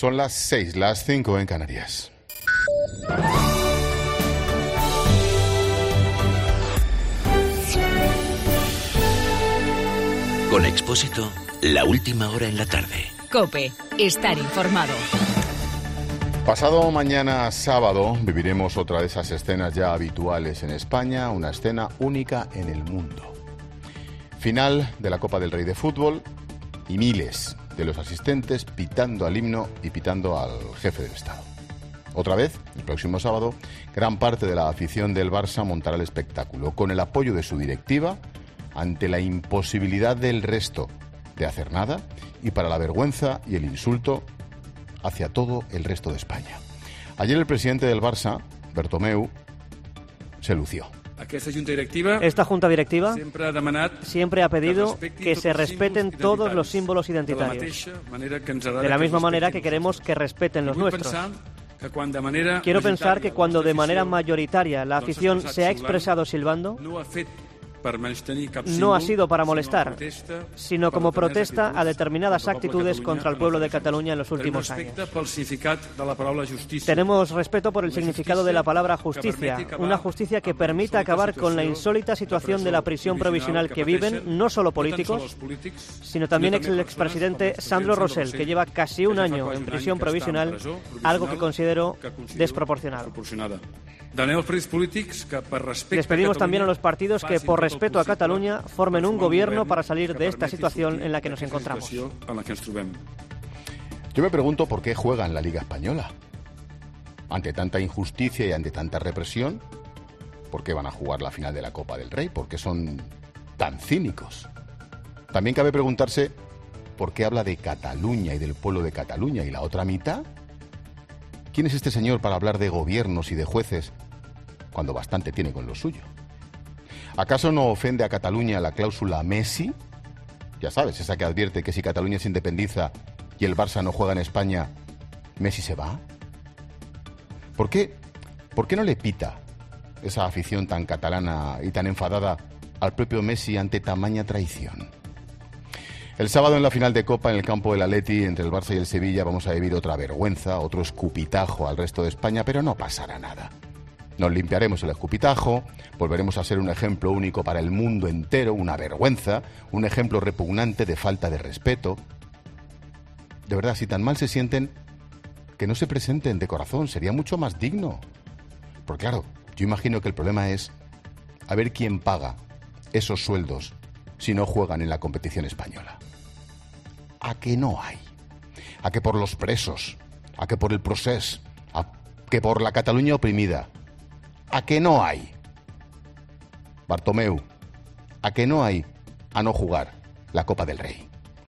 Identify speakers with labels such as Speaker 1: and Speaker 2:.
Speaker 1: Son las 6, las 5 en Canarias.
Speaker 2: Con Expósito, la última hora en la tarde.
Speaker 3: COPE, estar informado.
Speaker 1: Pasado mañana sábado viviremos otra de esas escenas ya habituales en España, una escena única en el mundo. Final de la Copa del Rey de fútbol y miles de los asistentes pitando al himno y pitando al jefe del Estado. Otra vez, el próximo sábado, gran parte de la afición del Barça montará el espectáculo, con el apoyo de su directiva, ante la imposibilidad del resto de hacer nada y para la vergüenza y el insulto hacia todo el resto de España. Ayer el presidente del Barça, Bartomeu, se lució.
Speaker 4: Esta junta directiva siempre ha pedido que se respeten todos los símbolos identitarios, de la misma manera que queremos que respeten los nuestros. Quiero pensar que cuando de manera mayoritaria la afición se ha expresado silbando, no ha sido para molestar, sino como protesta a determinadas actitudes contra el pueblo de Cataluña en los últimos años. Tenemos respeto por el significado de la palabra justicia, una justicia que permita acabar con la insólita situación de la prisión provisional que viven no solo políticos, sino también el expresidente Sandro Rosell, que lleva casi un año en prisión provisional, algo que considero desproporcionado. Les pedimos también a los partidos que, por respeto a Cataluña, formen un gobierno para salir de esta situación en la que nos encontramos.
Speaker 1: Yo me pregunto por qué juegan la Liga Española. Ante tanta injusticia y ante tanta represión, ¿por qué van a jugar la final de la Copa del Rey? ¿Por qué son tan cínicos? También cabe preguntarse por qué habla de Cataluña y del pueblo de Cataluña y la otra mitad. ¿Quién es este señor para hablar de gobiernos y de jueces cuando bastante tiene con lo suyo? ¿Acaso no ofende a Cataluña la cláusula Messi? Ya sabes, esa que advierte que si Cataluña se independiza y el Barça no juega en España, ¿Messi se va? ¿Por qué no le pita esa afición tan catalana y tan enfadada al propio Messi ante tamaña traición? El sábado en la final de Copa en el campo del Atleti entre el Barça y el Sevilla vamos a vivir otra vergüenza, otro escupitajo al resto de España, pero no pasará nada. Nos limpiaremos el escupitajo, volveremos a ser un ejemplo único para el mundo entero, una vergüenza, un ejemplo repugnante de falta de respeto. De verdad, si tan mal se sienten, que no se presenten de corazón, sería mucho más digno. Porque claro, yo imagino que el problema es a ver quién paga esos sueldos si no juegan en la competición española. ¿A que no hay? ¿A que por los presos? ¿A que por el procés? ¿A que por la Cataluña oprimida? ¿A que no hay? Bartomeu, ¿a que no hay a no jugar la Copa del Rey?